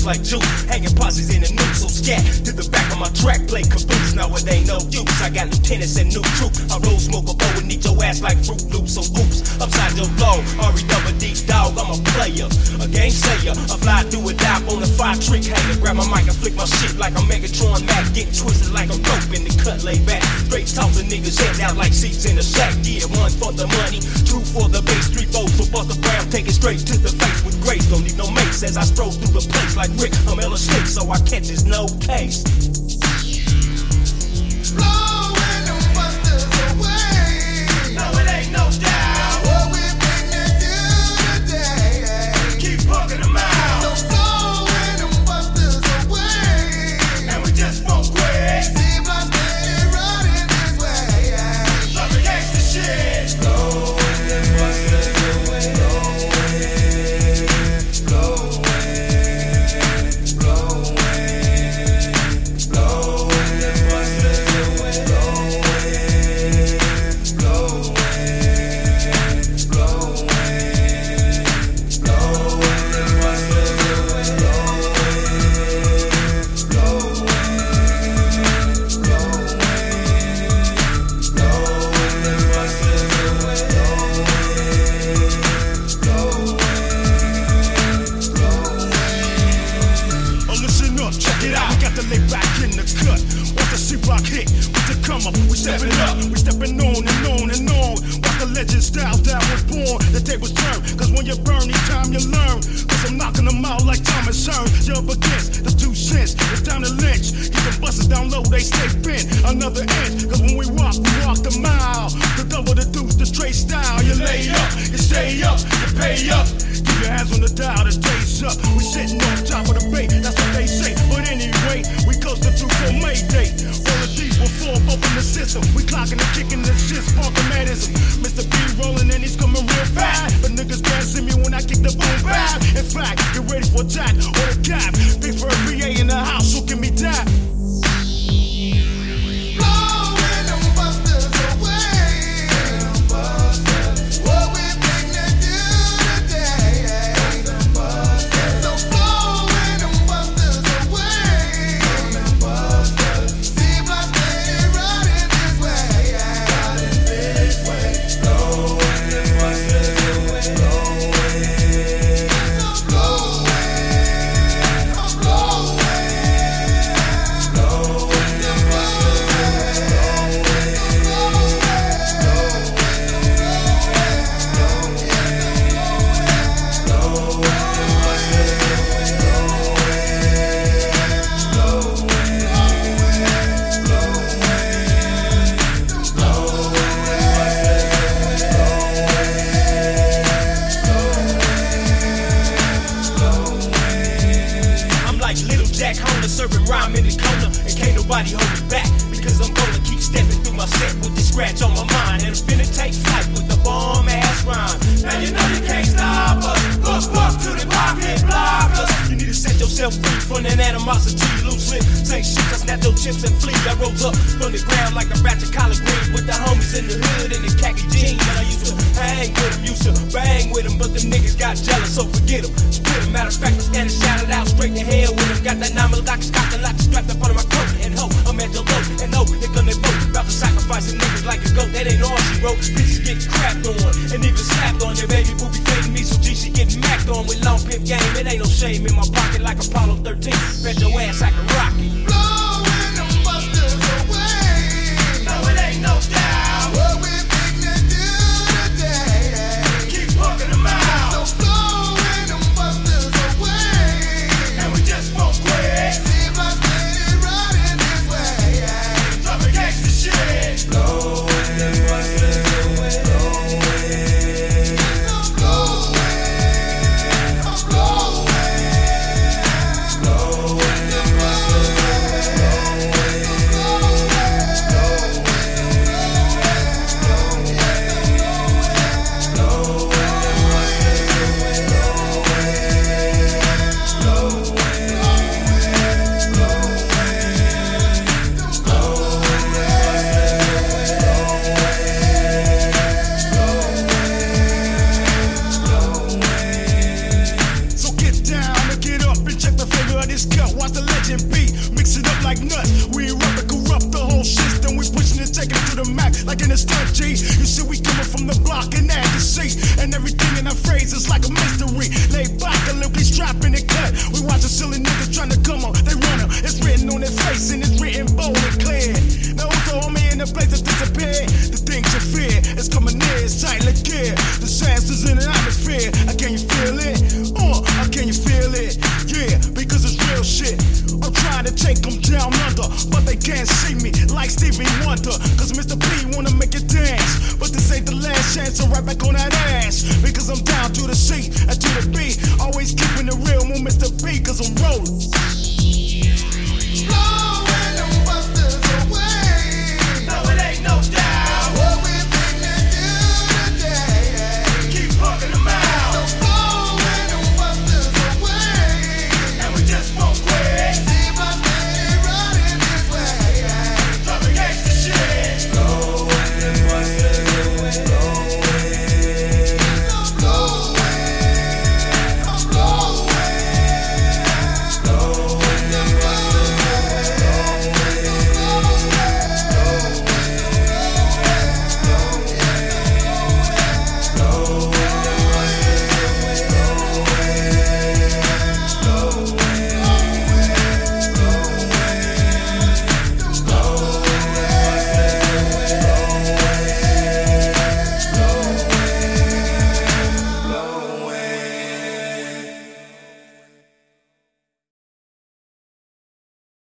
like juice. Hanging posses in the news, so scat to the back of my track, play caboose. Now it ain't no use. I got lieutenants and new troops. I roll smoke a bow and eat your ass like Fruit Loops. So oops, upside your blow. R-E-double-D dog, I'm a player, a game sayer, a fly through a dive on a 5-trick hanger. Grab my mic and flick my shit like a Megatron Mac. Get twisted like a rope in the cut, lay back. Straight talk to niggas head out like seats in a sack. Yeah, one for the money, two for the base, 3 4 for Buster Brown. Take it straight to the face with grace. Don't need no mace as I stroll through the place like Rick. I'm Ella Stick, so I catch his no case. Blowing them busters away. No, it ain't no doubt. What we bring to do today. Keep bugging them out. So blowing them busters away. And we just won't quit. Seems like they're running this way. Loving gangsta shit. Blowing them busters away. Go. it's like a mystery. Lay back, a little strap in the cut. We watching silly niggas trying to come on, they running. It's written on their face and it's written bold and clear. Now who's the homie in the place that disappeared? The things you fear, it's coming near, it's tightly geared. Disasters in the atmosphere, can you feel it? Can you feel it? Yeah, because it's real shit. I'm trying to take them down under, but they can't see me like Stevie Wonder. Cause Mr. P wanna make it dance, but this ain't the last chance to right back on that ass. Because I'm down to the C and to the B, always keeping it real with Mr. P, cause I'm rolling.